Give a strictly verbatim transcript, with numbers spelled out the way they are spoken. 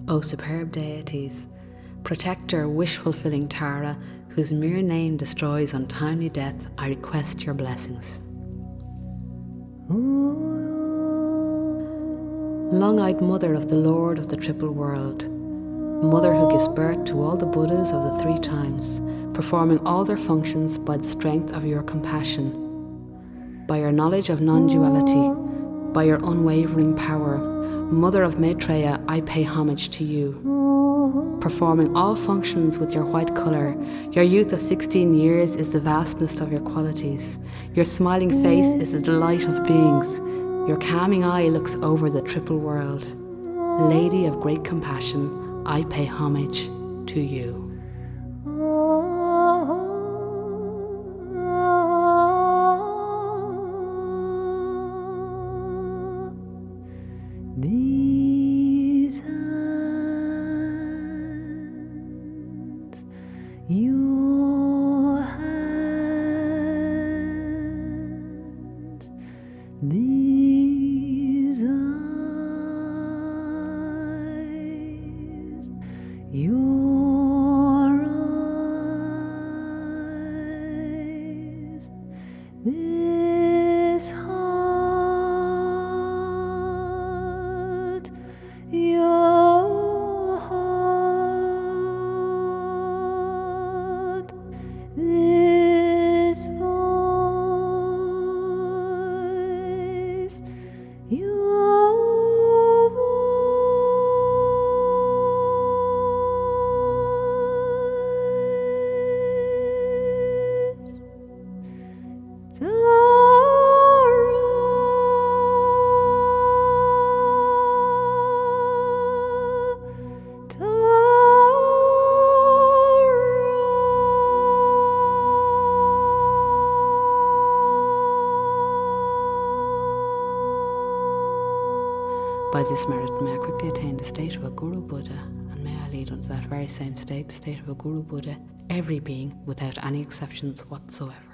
O superb deities, protector, wish-fulfilling Tara, whose mere name destroys untimely death, I request your blessings. Long-eyed mother of the Lord of the triple world, mother who gives birth to all the Buddhas of the three times, performing all their functions by the strength of your compassion, by your knowledge of non-duality, by your unwavering power, mother of Maitreya, I pay homage to you. Performing all functions with your white colour, your youth of sixteen years is the vastness of your qualities. Your smiling face is the delight of beings. Your calming eye looks over the triple world. Lady of great compassion, I pay homage to you. These hands, your hands, these eyes, your eyes, this heart, your heart, this voice, your voice, By this merit may I quickly attain the state of a Guru Buddha, and may I lead unto that very same state, the state of a Guru Buddha, every being without any exceptions whatsoever.